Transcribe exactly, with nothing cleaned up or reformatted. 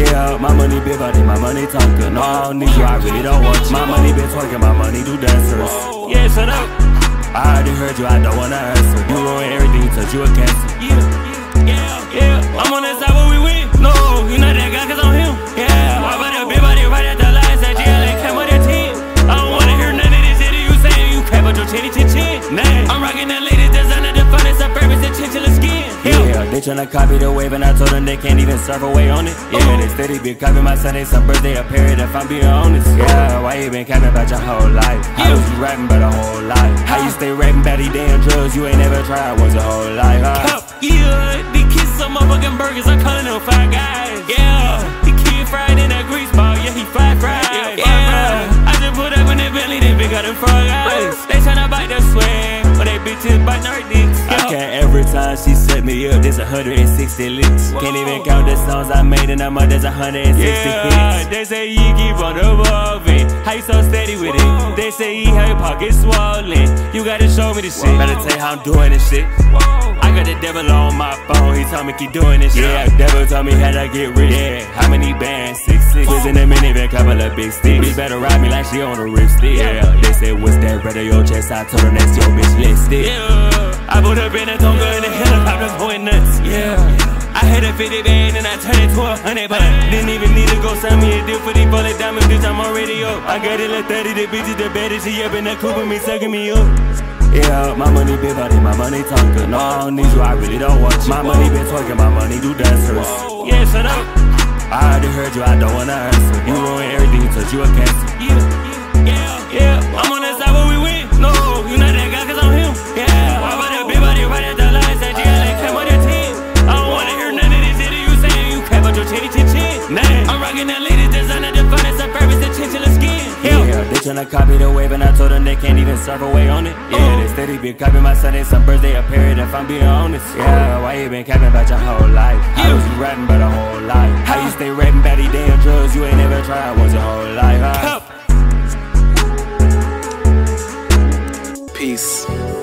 Yeah, my money big body, my money talking. No, I don't need you, I really don't want you. My money been twerking, my money do dancers. Yeah, shut up. I already heard you, I don't wanna answer. You ruin everything, touch you a cancer. Yeah, yeah, yeah. I'm on that side where we win. No, you not that guy, cause I'm him. Yeah, why about that big body right at the lines that G L A came with that ten. I don't wanna hear none of this shit you saying. You crap about your chinny chin chin. Nah, I'm rocking that latest designer, the finest of purpose and chinchilla skin. Yeah, they tryna copy the wave and I told them they can't even surf away on it. Yeah, they steady been copying my Sunday, some birthday, a period if I'm being honest. Yeah, why you been capping about your whole life? How was you rapping about a whole life? How you stay rapping about these damn drugs you ain't never tried once a whole life? Huh? Yeah, they kiss some motherfucking burgers, I'm calling them Five Guys. Yeah, the kid fried in that grease ball, yeah, he fried fried. Yeah, I just put up in that belly, they big got them frog eyes. They tryna bite the swag, but they bitches biting our dicks. I can't every time she set me up, there's a hundred and sixty licks. Can't even count the songs I made in a month, there's a hundred and sixty yeah, hits. They say you keep on evolving, how you so steady with it? They say you have your pockets swollen, you gotta show me the shit. Better tell you how I'm doing this shit. I got the devil on my phone, he told me keep doing this shit. Yeah, the devil told me how to get rich. Yeah, how many bands? Six, six. Was in a minivan, couple of big sticks. Bitch better ride me like she on a ripstick. Yeah, they said what's that red on your chest? I told her that's your bitch lipstick. Yeah, I put up in a Tonga in the helicopter going nuts. Yeah, I had a fifty band and I turned it to a hundred, but I didn't even need to go send me a deal for these bullet diamonds, bitch, I'm already up. I got it like thirty, the bitch is the baddest, she up in that coupe with me, sucking me up. Yeah, my money big body, my money talking. No, I don't need you, I really don't want you. My money been twerking, my money do dancers. Yeah, shut up. I already heard you, I don't wanna answer. You ruin everything, touch you a cancer. Yeah, yeah, yeah. I'm on that side where we win. No, you not that guy, cause I'm him. Yeah, why about that big body right at the lines that G L A came with that ten. I don't wanna hear none of this shit you saying. You crap about your chinny chin chin. Nah, I'm rocking that latest designer, the finest of purpose and chinchilla skin. Yeah, they tryna copy the wave and I told them they can't even surf away on it. Yeah, they steady been copying my Sunday, some birthday, a period if I'm being honest. Yeah, why you been capping about your whole life? How was you rapping about a whole life? How you stay rapping about these damn drugs you ain't never tried once your whole life? Huh? Peace.